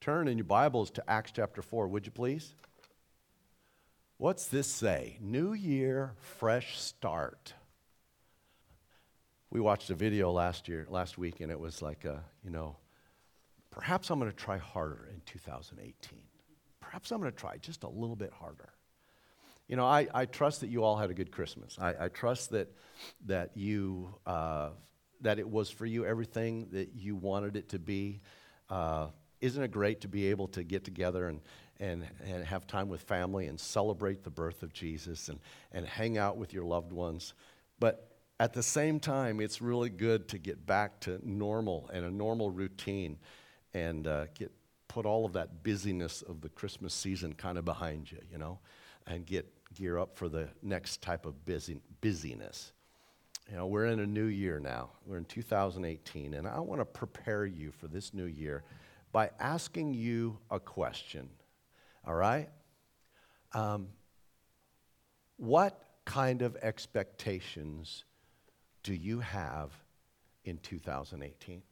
Turn in your Bibles to Acts chapter 4, would you please? What's this say? New year, fresh start. We watched a video last week, and it was like, perhaps I'm going to try harder in 2018. Perhaps I'm going to try just a little bit harder. You know, I trust that you all had a good Christmas. I trust that you that it was for you everything that you wanted it to be. Isn't it great to be able to get together and have time with family and celebrate the birth of Jesus and hang out with your loved ones? But at the same time, it's really good to get back to normal and a normal routine and put all of that busyness of the Christmas season kind of behind you, you know, and gear up for the next type of busyness. You know, we're in a new year now. We're in 2018, and I want to prepare you for this new year by asking you a question, all right? What kind of expectations do you have in 2018?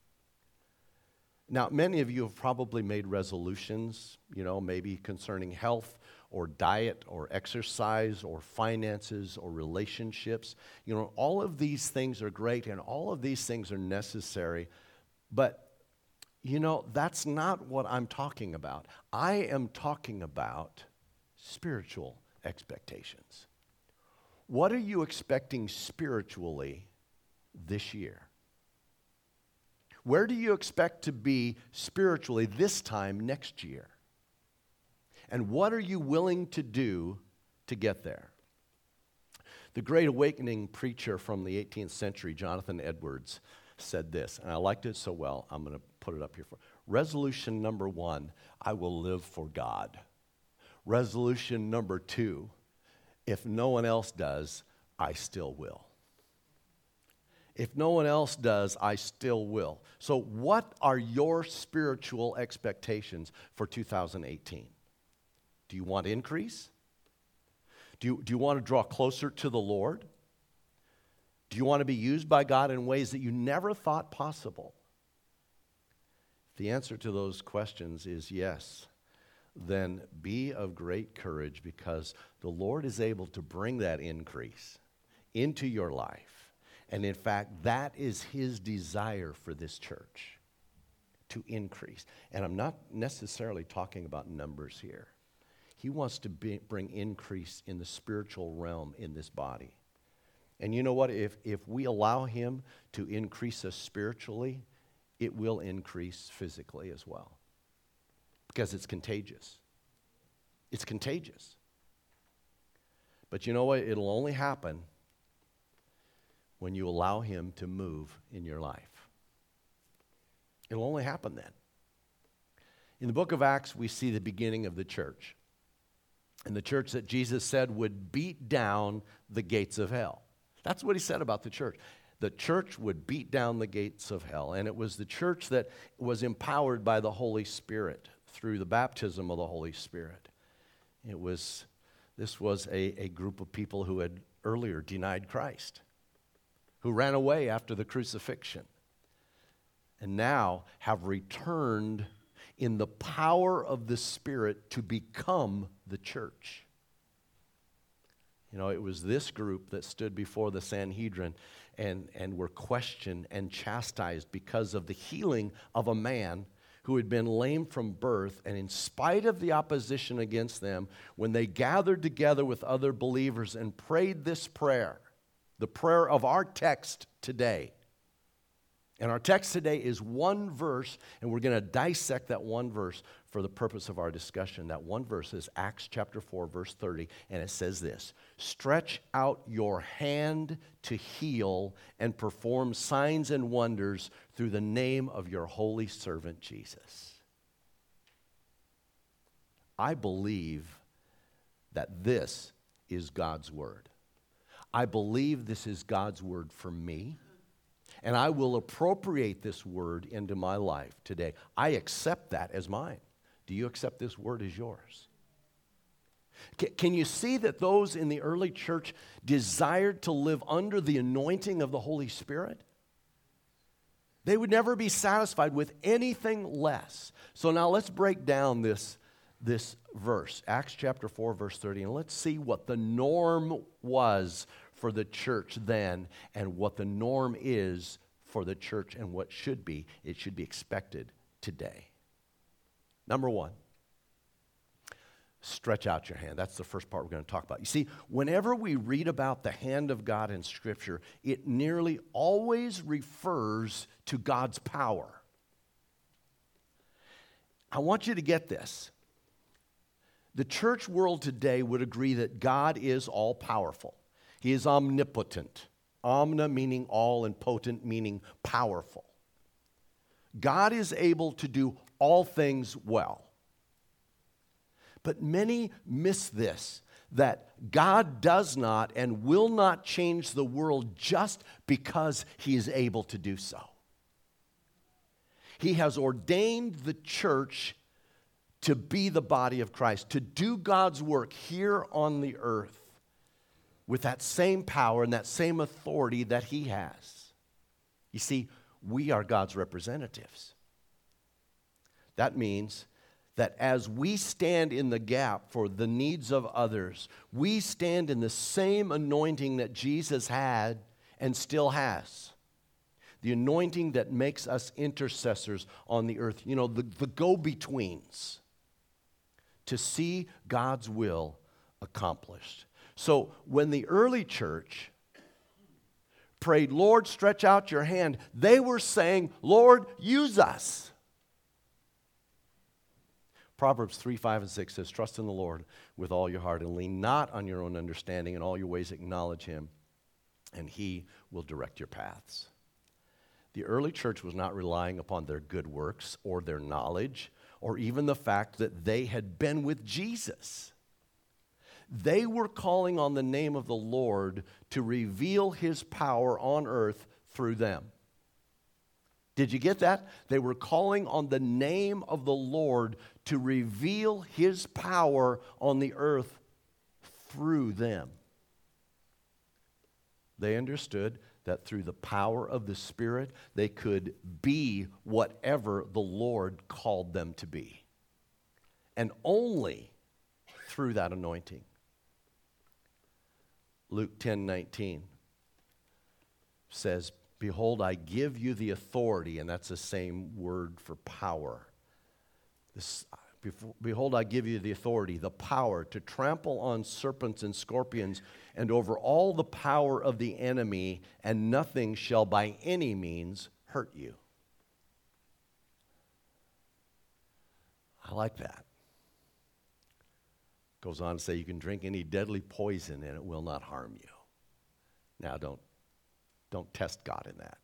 Now, many of you have probably made resolutions, you know, maybe concerning health or diet or exercise or finances or relationships. You know, all of these things are great and all of these things are necessary, but you know, that's not what I'm talking about. I am talking about spiritual expectations. What are you expecting spiritually this year? Where do you expect to be spiritually this time next year? And what are you willing to do to get there? The Great Awakening preacher from the 18th century, Jonathan Edwards, said this, and I liked it so well, I'm going to put it up here for resolution number 1, I will live for God. Resolution number 2, if no one else does, I still will. If no one else does, I still will. So what are your spiritual expectations for 2018? Do you want increase? Do you want to draw closer to the Lord? Do you want to be used by God in ways that you never thought possible? If the answer to those questions is yes, then be of great courage because the Lord is able to bring that increase into your life. And in fact, that is His desire for this church, to increase. And I'm not necessarily talking about numbers here. He wants to bring increase in the spiritual realm in this body. And you know what? If we allow Him to increase us spiritually, it will increase physically as well. Because it's contagious. It's contagious. But you know what? It'll only happen when you allow Him to move in your life. It'll only happen then. In the book of Acts, we see the beginning of the church. And the church that Jesus said would beat down the gates of hell. That's what He said about the church. The church would beat down the gates of hell. And it was the church that was empowered by the Holy Spirit through the baptism of the Holy Spirit. This was a group of people who had earlier denied Christ, who ran away after the crucifixion, and now have returned in the power of the Spirit to become the church. You know, it was this group that stood before the Sanhedrin and were questioned and chastised because of the healing of a man who had been lame from birth. And in spite of the opposition against them, when they gathered together with other believers and prayed this prayer, the prayer of our text today. And our text today is one verse, and we're going to dissect that one verse for the purpose of our discussion. That one verse is Acts chapter 4, verse 30, and it says this: stretch out your hand to heal and perform signs and wonders through the name of your holy servant Jesus. I believe that this is God's word. I believe this is God's word for me. And I will appropriate this word into my life today. I accept that as mine. Do you accept this word as yours? Can you see that those in the early church desired to live under the anointing of the Holy Spirit? They would never be satisfied with anything less. So now let's break down this verse, Acts chapter 4, verse 30, and let's see what the norm was for the church then and what the norm is for the church and what should be. It should be expected today. Number one, stretch out your hand. That's the first part we're going to talk about. You see, whenever we read about the hand of God in Scripture, it nearly always refers to God's power. I want you to get this. The church world today would agree that God is all-powerful. He is omnipotent. Omna meaning all and potent meaning powerful. God is able to do all things well. But many miss this, that God does not and will not change the world just because He is able to do so. He has ordained the church to be the body of Christ, to do God's work here on the earth with that same power and that same authority that He has. You see, we are God's representatives. That means that as we stand in the gap for the needs of others, we stand in the same anointing that Jesus had and still has. The anointing that makes us intercessors on the earth, the go-betweens, to see God's will accomplished. So when the early church prayed, Lord, stretch out your hand, they were saying, Lord, use us. Proverbs 3, 5, and 6 says, trust in the Lord with all your heart and lean not on your own understanding. In all your ways acknowledge Him, and He will direct your paths. The early church was not relying upon their good works or their knowledge or even the fact that they had been with Jesus. They were calling on the name of the Lord to reveal His power on earth through them. Did you get that? They were calling on the name of the Lord to reveal His power on the earth through them. They understood that through the power of the Spirit, they could be whatever the Lord called them to be. And only through that anointing. Luke 10:19 says, behold, I give you the authority, and that's the same word for power. Behold, I give you the authority, the power to trample on serpents and scorpions and over all the power of the enemy, and nothing shall by any means hurt you. I like that. Goes on to say you can drink any deadly poison and it will not harm you. Now don't test God in that.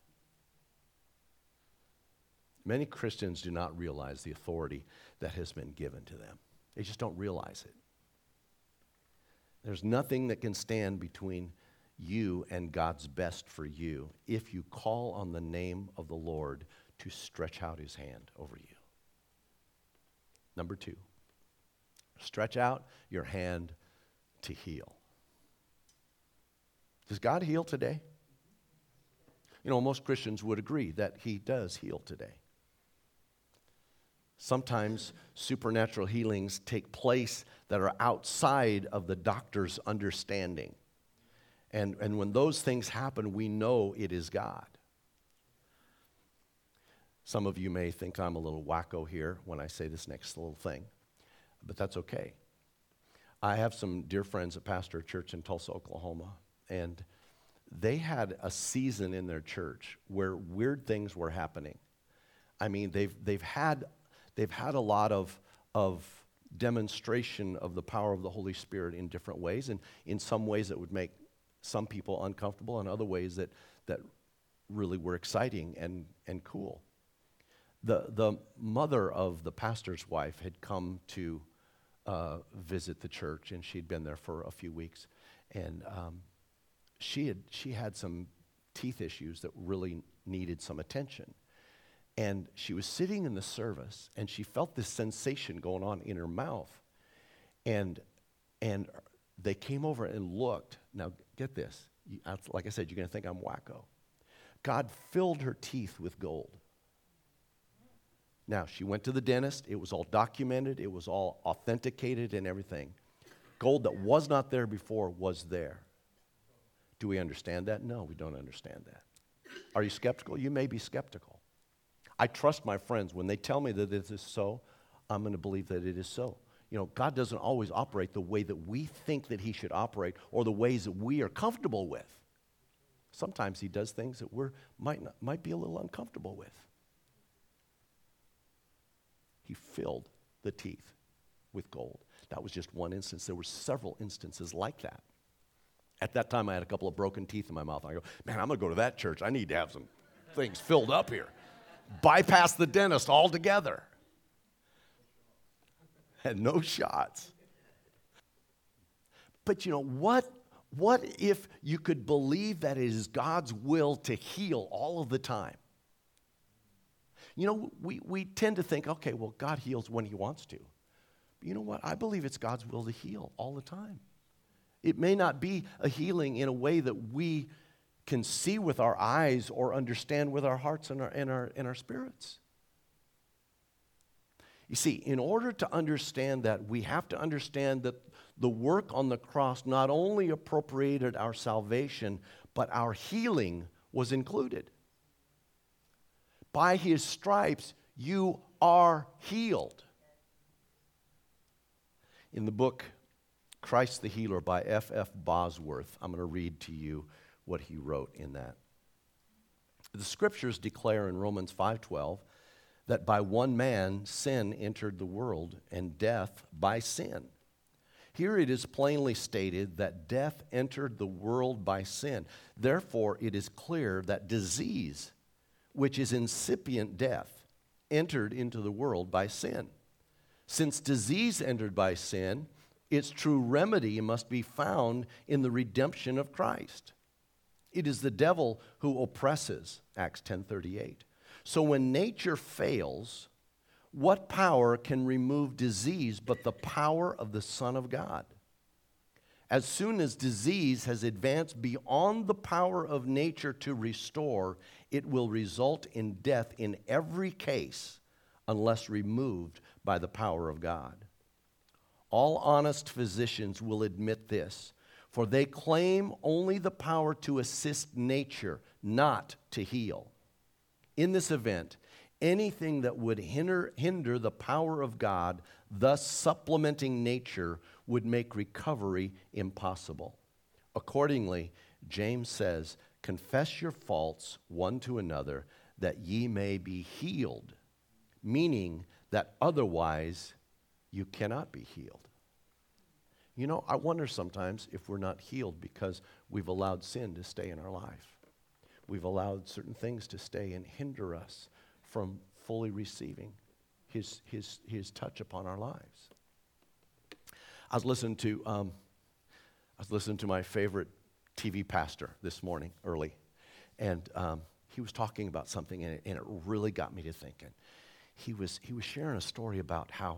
Many Christians do not realize the authority that has been given to them. They just don't realize it. There's nothing that can stand between you and God's best for you if you call on the name of the Lord to stretch out His hand over you. Number two, stretch out your hand to heal. Does God heal today? Most Christians would agree that He does heal today. Sometimes supernatural healings take place that are outside of the doctor's understanding. And when those things happen, we know it is God. Some of you may think I'm a little wacko here when I say this next little thing, but that's okay. I have some dear friends that pastor a church in Tulsa, Oklahoma, and they had a season in their church where weird things were happening. I mean, they've had a lot of demonstration of the power of the Holy Spirit in different ways, and in some ways that would make some people uncomfortable, and other ways that really were exciting and cool. The mother of the pastor's wife had come to visit the church, and she'd been there for a few weeks, and she had some teeth issues that really needed some attention. And she was sitting in the service, and she felt this sensation going on in her mouth. And they came over and looked. Now, get this. Like I said, you're going to think I'm wacko. God filled her teeth with gold. Now, she went to the dentist. It was all documented. It was all authenticated and everything. Gold that was not there before was there. Do we understand that? No, we don't understand that. Are you skeptical? You may be skeptical. I trust my friends. When they tell me that it is so, I'm going to believe that it is so. You know, God doesn't always operate the way that we think that he should operate or the ways that we are comfortable with. Sometimes he does things that we might be a little uncomfortable with. He filled the teeth with gold. That was just one instance. There were several instances like that. At that time, I had a couple of broken teeth in my mouth. I go, man, I'm going to go to that church. I need to have some things filled up here. Bypass the dentist altogether. Had no shots. But you know, what if you could believe that it is God's will to heal all of the time? You know, we tend to think, okay, well, God heals when he wants to. But you know what? I believe it's God's will to heal all the time. It may not be a healing in a way that we can see with our eyes or understand with our hearts and our spirits. You see, in order to understand that, we have to understand that the work on the cross not only appropriated our salvation, but our healing was included. By his stripes, you are healed. In the book, Christ the Healer by F.F. Bosworth, I'm going to read to you what he wrote in that. The scriptures declare in Romans 5:12 that by one man sin entered the world, and death by sin. Here it is plainly stated that death entered the world by sin. Therefore, it is clear that disease, which is incipient death, entered into the world by sin. Since disease entered by sin, its true remedy must be found in the redemption of Christ. It is the devil who oppresses, Acts 10:38. So when nature fails, what power can remove disease but the power of the Son of God? As soon as disease has advanced beyond the power of nature to restore, it will result in death in every case unless removed by the power of God. All honest physicians will admit this, for they claim only the power to assist nature, not to heal. In this event, anything that would hinder the power of God, thus supplementing nature, would make recovery impossible. Accordingly, James says, confess your faults one to another, that ye may be healed, meaning that otherwise you cannot be healed. You know, I wonder sometimes if we're not healed because we've allowed sin to stay in our life. We've allowed certain things to stay and hinder us from fully receiving his touch upon our lives. I was listening to my favorite TV pastor this morning early, and he was talking about something, and it really got me to thinking. He was sharing a story about how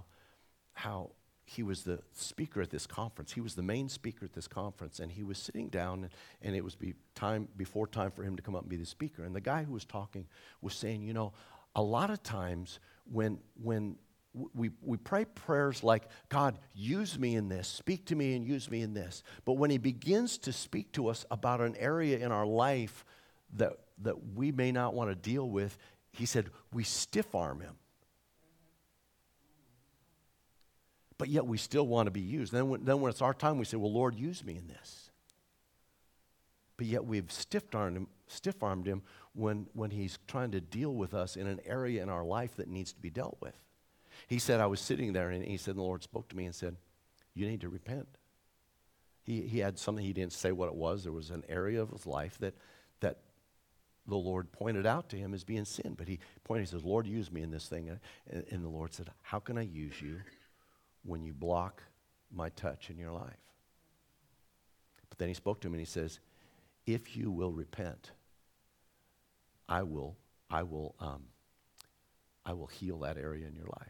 he was the speaker at this conference. He was the main speaker at this conference, and he was sitting down, and it was before time for him to come up and be the speaker. And the guy who was talking was saying, you know, a lot of times when we pray prayers like, God, use me in this, speak to me and use me in this. But when he begins to speak to us about an area in our life that we may not want to deal with, he said, we stiff arm him. But yet we still want to be used. Then when it's our time, we say, well, Lord, use me in this. But yet we've stiff-armed him when he's trying to deal with us in an area in our life that needs to be dealt with. He said, I was sitting there, and he said, the Lord spoke to me and said, you need to repent. He had something, he didn't say what it was. There was an area of his life that the Lord pointed out to him as being sin. But he says, Lord, use me in this thing. And the Lord said, how can I use you when you block my touch in your life? But then he spoke to him and he says, if you will repent, I will heal that area in your life.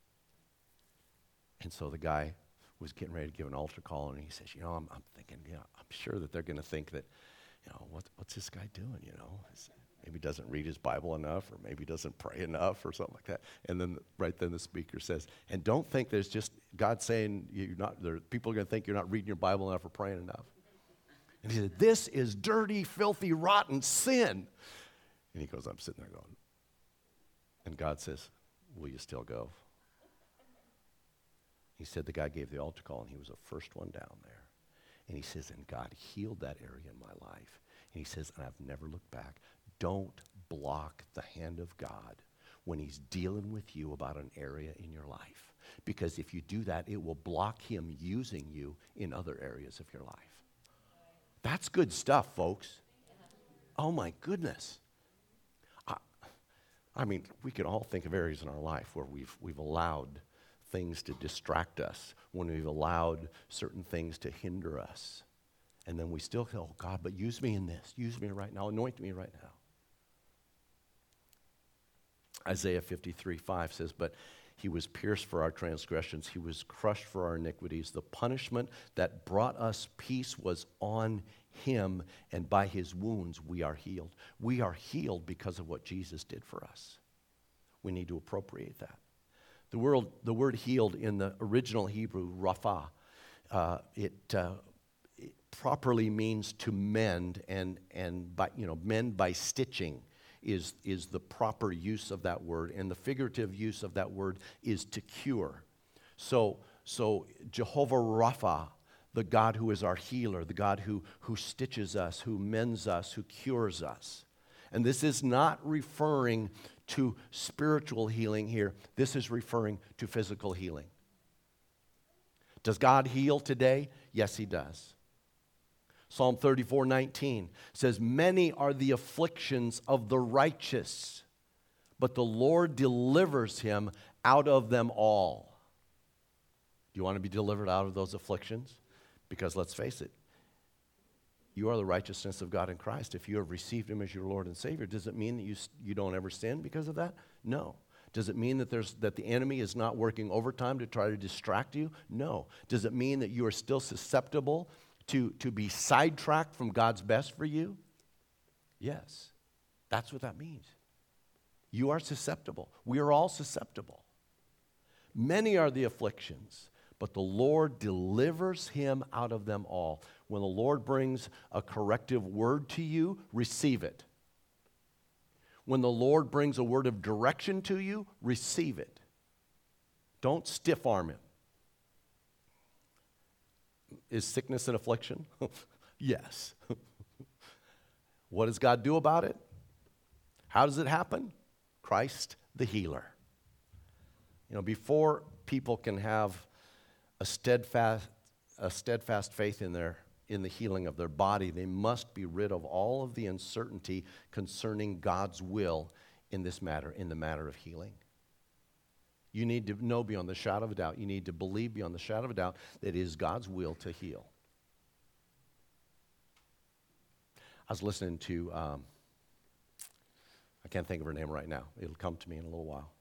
And so the guy was getting ready to give an altar call, and he says, you know, I'm thinking, I'm sure that they're going to think that, you know, what's this guy doing, you know? Maybe doesn't read his Bible enough, or maybe doesn't pray enough, or something like that. And then right then the speaker says, and don't think there's just God saying you're not, people are going to think you're not reading your Bible enough or praying enough. And he said, this is dirty, filthy, rotten sin. And he goes, I'm sitting there going, and God says, will you still go? He said the guy gave the altar call, and he was the first one down there. And he says, and God healed that area in my life. And he says, and I've never looked back. Don't block the hand of God when he's dealing with you about an area in your life. Because if you do that, it will block him using you in other areas of your life. That's good stuff, folks. Oh, my goodness. I mean, we can all think of areas in our life where we've allowed things to distract us, when we've allowed certain things to hinder us. And then we still go, oh, God, but use me in this. Use me right now. Anoint me right now. Isaiah 53:5 says, but he was pierced for our transgressions. He was crushed for our iniquities. The punishment that brought us peace was on him, and by his wounds we are healed. We are healed because of what Jesus did for us. We need to appropriate that. The word healed in the original Hebrew, rapha, it properly means to mend, and by, mend by stitching is the proper use of that word, and the figurative use of that word is to cure. So Jehovah Rapha, the God who is our healer, the God who stitches us, who mends us, who cures us. And this is not referring to spiritual healing here. This is referring to physical healing. Does God heal today? Yes, he does. Psalm 34:19 says, many are the afflictions of the righteous, but the Lord delivers him out of them all. Do you want to be delivered out of those afflictions? Because let's face it, you are the righteousness of God in Christ. If you have received him as your Lord and Savior, does it mean that you don't ever sin because of that? No. Does it mean that the enemy is not working overtime to try to distract you? No. Does it mean that you are still susceptible to be sidetracked from God's best for you? Yes. That's what that means. You are susceptible. We are all susceptible. Many are the afflictions, but the Lord delivers him out of them all. When the Lord brings a corrective word to you, receive it. When the Lord brings a word of direction to you, receive it. Don't stiff arm him. Is sickness an affliction? Yes. What does God do about it? How does it happen? Christ the healer. Before people can have a steadfast faith in the healing of their body, they must be rid of all of the uncertainty concerning God's will in this matter, in the matter of healing. You need to know beyond the shadow of a doubt. You need to believe beyond the shadow of a doubt that it is God's will to heal. I was listening to, I can't think of her name right now. It'll come to me in a little while.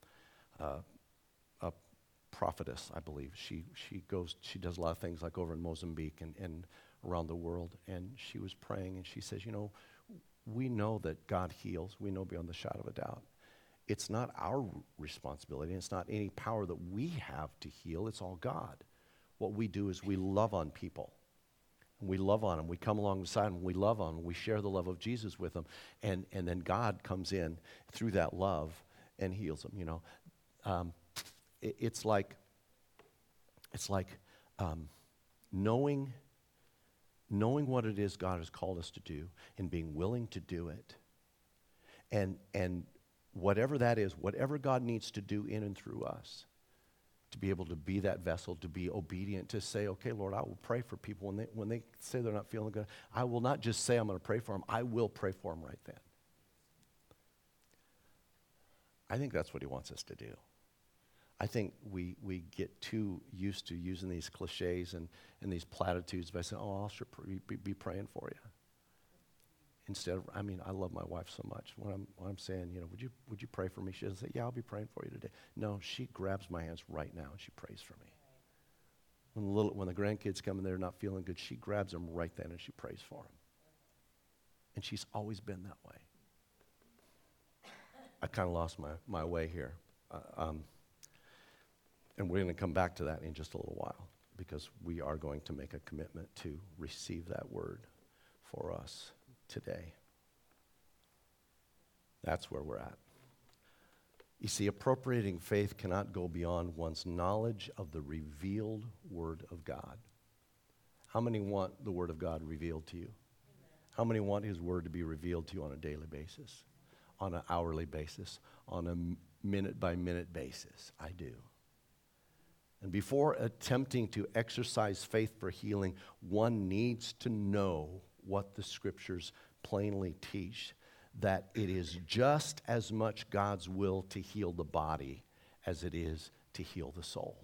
A prophetess, I believe. She does a lot of things like over in Mozambique and around the world. And she was praying and she says, we know that God heals. We know beyond the shadow of a doubt. It's not our responsibility. It's not any power that we have to heal. It's all God. What we do is we love on people. We love on them. We come alongside them. We love on them. We share the love of Jesus with them. And then God comes in through that love and heals them, It's like knowing what it is God has called us to do and being willing to do it. And whatever that is, whatever God needs to do in and through us, to be able to be that vessel, to be obedient, to say, okay, Lord, I will pray for people when they say they're not feeling good. I will not just say I'm going to pray for them. I will pray for them right then. I think that's what he wants us to do. I think we get too used to using these cliches and these platitudes by saying, oh, I'll sure be praying for you. Instead of, I love my wife so much. When I'm saying, would you pray for me? She doesn't say, yeah, I'll be praying for you today. No, she grabs my hands right now and she prays for me. When the grandkids come and they're not feeling good, she grabs them right then and she prays for them. And she's always been that way. I kind of lost my way here. And we're going to come back to that in just a little while because we are going to make a commitment to receive that word for us today. That's where we're at. You see, appropriating faith cannot go beyond one's knowledge of the revealed Word of God. How many want the Word of God revealed to you? How many want His Word to be revealed to you on a daily basis, on an hourly basis, on a minute-by-minute basis? I do. And before attempting to exercise faith for healing, one needs to know what the Scriptures plainly teach, that it is just as much God's will to heal the body as it is to heal the soul.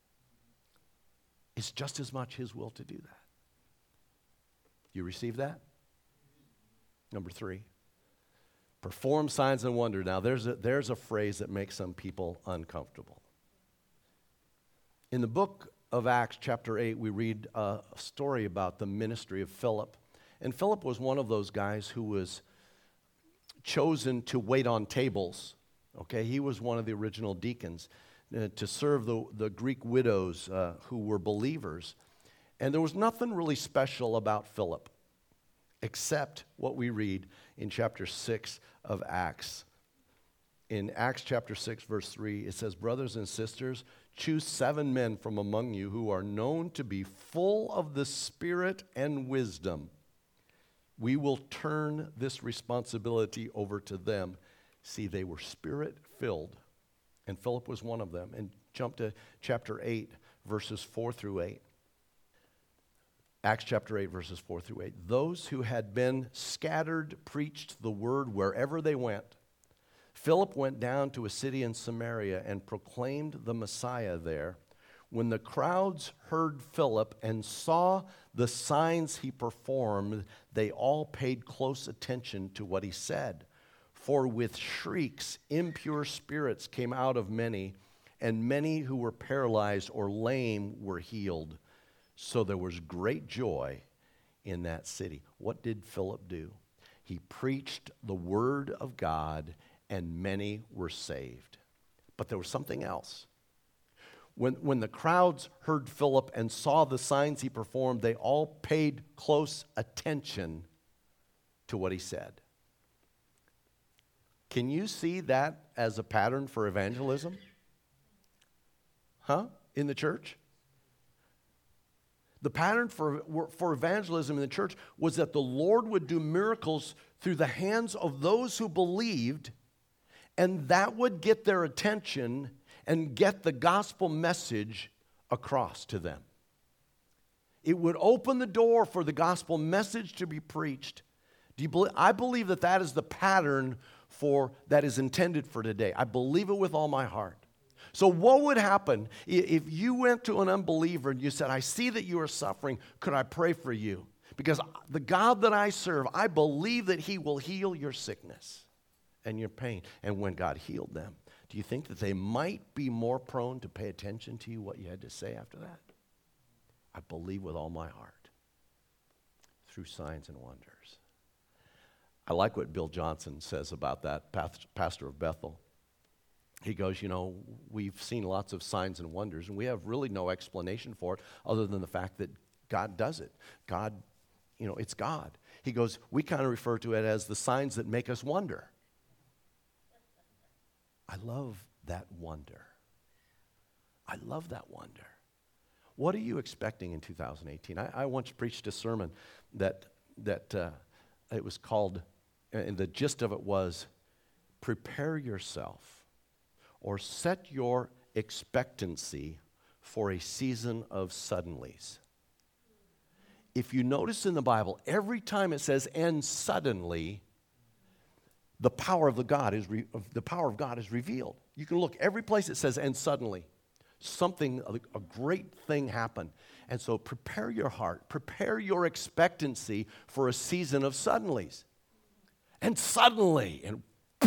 It's just as much His will to do that. You receive that? Number 3, perform signs and wonders. Now, there's a phrase that makes some people uncomfortable. In the book of Acts, chapter 8, we read a story about the ministry of Philip. And Philip was one of those guys who was chosen to wait on tables. Okay, he was one of the original deacons to serve the Greek widows who were believers. And there was nothing really special about Philip, except what we read in chapter 6 of Acts. In Acts chapter 6, verse 3, it says, "Brothers and sisters, choose 7 men from among you who are known to be full of the Spirit and wisdom. We will turn this responsibility over to them." See, they were Spirit-filled, and Philip was one of them. And jump to chapter 8, verses 4 through 8. Acts chapter 8, verses 4 through 8. "Those who had been scattered preached the word wherever they went. Philip went down to a city in Samaria and proclaimed the Messiah there. When the crowds heard Philip and saw the signs he performed, they all paid close attention to what he said. For with shrieks, impure spirits came out of many, and many who were paralyzed or lame were healed. So there was great joy in that city." What did Philip do? He preached the word of God, and many were saved. But there was something else. When the crowds heard Philip and saw the signs he performed, they all paid close attention to what he said. Can you see that as a pattern for evangelism? In the church? The pattern for evangelism in the church was that the Lord would do miracles through the hands of those who believed, and that would get their attention and get the gospel message across to them. It would open the door for the gospel message to be preached. I believe that is the pattern that is intended for today. I believe it with all my heart. So what would happen if you went to an unbeliever and you said, "I see that you are suffering. Could I pray for you? Because the God that I serve, I believe that He will heal your sickness and your pain." And when God healed them, do you think that they might be more prone to pay attention to you, what you had to say after that? I believe with all my heart, through signs and wonders. I like what Bill Johnson says about that, pastor of Bethel. He goes, we've seen lots of signs and wonders, and we have really no explanation for it other than the fact that God does it. God, it's God. He goes, we kind of refer to it as the signs that make us wonder. I love that wonder. I love that wonder. What are you expecting in 2018? I once preached a sermon that it was called, and the gist of it was, prepare yourself or set your expectancy for a season of suddenlies. If you notice in the Bible, every time it says, "and suddenly," the power of God is revealed. You can look every place it says, "and suddenly." A great thing happened. And so prepare your heart, prepare your expectancy for a season of suddenlies. And suddenly, and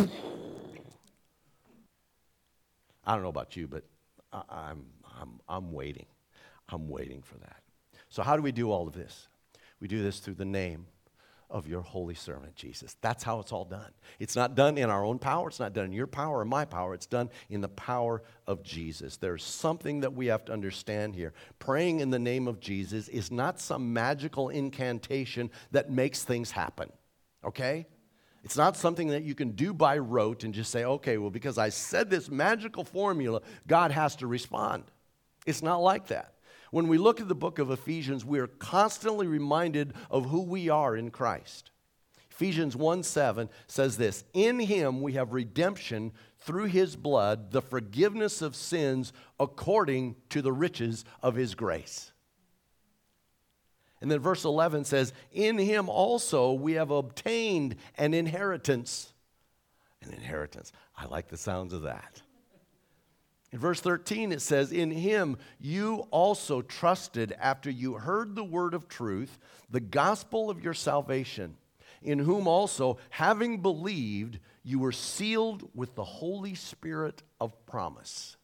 I don't know about you, but I'm waiting. I'm waiting for that. So how do we do all of this? We do this through the name of your holy servant, Jesus. That's how it's all done. It's not done in our own power. It's not done in your power or my power. It's done in the power of Jesus. There's something that we have to understand here. Praying in the name of Jesus is not some magical incantation that makes things happen, okay? It's not something that you can do by rote and just say, okay, well, because I said this magical formula, God has to respond. It's not like that. When we look at the book of Ephesians, we are constantly reminded of who we are in Christ. Ephesians 1:7 says this, "In him we have redemption through his blood, the forgiveness of sins according to the riches of his grace." And then verse 11 says, "In him also we have obtained an inheritance." An inheritance. I like the sounds of that. In verse 13 it says, "In him you also trusted after you heard the word of truth, the gospel of your salvation, in whom also, having believed, you were sealed with the Holy Spirit of promise."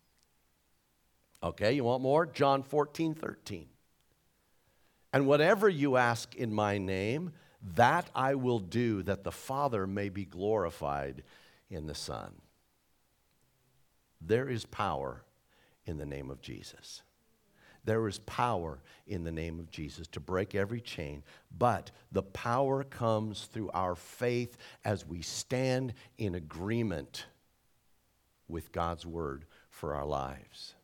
Okay, you want more? John 14:13. "And whatever you ask in my name, that I will do, that the Father may be glorified in the Son." There is power in the name of Jesus. There is power in the name of Jesus to break every chain, but the power comes through our faith as we stand in agreement with God's word for our lives.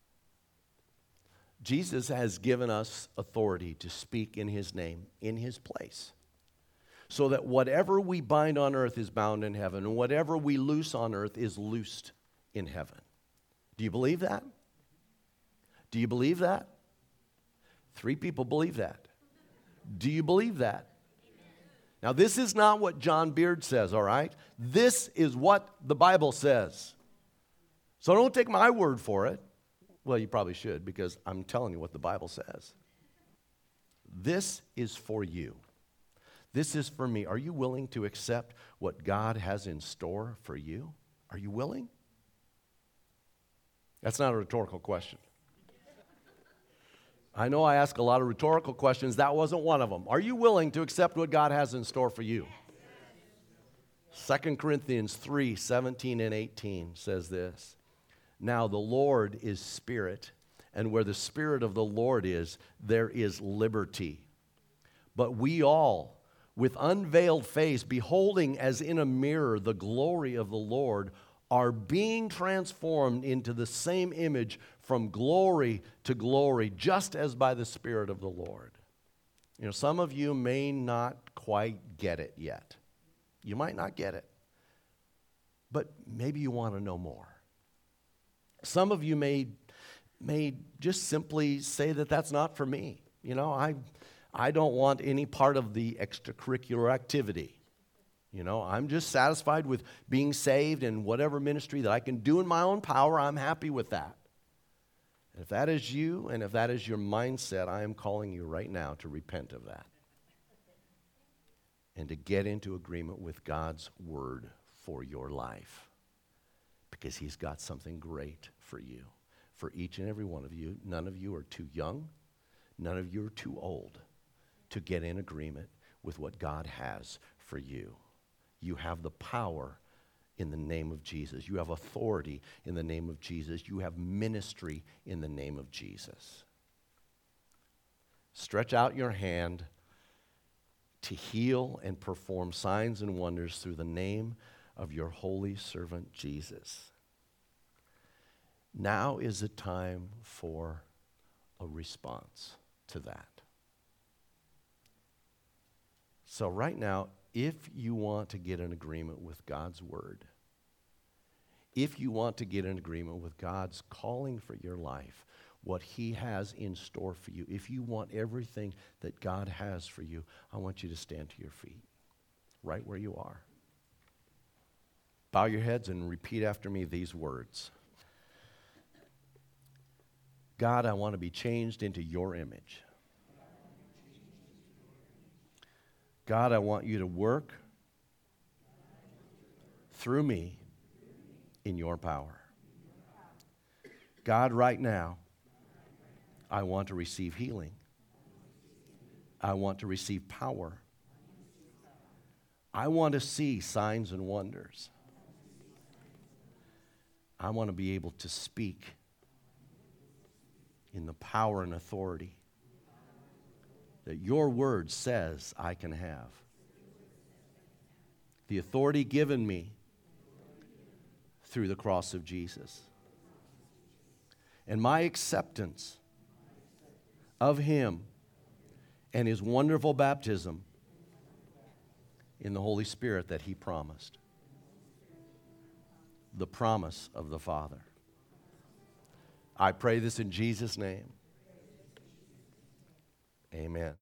Jesus has given us authority to speak in his name, in his place, so that whatever we bind on earth is bound in heaven, and whatever we loose on earth is loosed in heaven. Do you believe that? Do you believe that? 3 people believe that. Do you believe that? Now, this is not what John Beard says, all right? This is what the Bible says. So don't take my word for it. Well, you probably should, because I'm telling you what the Bible says. This is for you. This is for me. Are you willing to accept what God has in store for you? Are you willing? That's not a rhetorical question. I know I ask a lot of rhetorical questions. That wasn't one of them. Are you willing to accept what God has in store for you? 2 Corinthians 3:17 and 18 says this, "Now the Lord is Spirit, and where the Spirit of the Lord is, there is liberty. But we all, with unveiled face, beholding as in a mirror the glory of the Lord, are being transformed into the same image from glory to glory, just as by the Spirit of the Lord." You know, some of you may not quite get it yet. You might not get it. But maybe you want to know more. Some of you may just simply say that that's not for me. You know, I don't want any part of the extracurricular activity. You know, I'm just satisfied with being saved and whatever ministry that I can do in my own power, I'm happy with that. And if that is you and if that is your mindset, I am calling you right now to repent of that and to get into agreement with God's word for your life, because he's got something great for you, for each and every one of you. None of you are too young. None of you are too old to get in agreement with what God has for you. You have the power in the name of Jesus. You have authority in the name of Jesus. You have ministry in the name of Jesus. Stretch out your hand to heal and perform signs and wonders through the name of your holy servant Jesus. Now is the time for a response to that. So right now, if you want to get in agreement with God's word, if you want to get in agreement with God's calling for your life, what he has in store for you, if you want everything that God has for you, I want you to stand to your feet, right where you are. Bow your heads and repeat after me these words. God, I want to be changed into your image. God, I want you to work through me in your power. God, right now, I want to receive healing. I want to receive power I want to see signs and wonders. I want to be able to speak in the power and authority that your word says I can have. The authority given me through the cross of Jesus. And my acceptance of him and his wonderful baptism in the Holy Spirit that he promised. The promise of the Father. I pray this in Jesus' name. Amen.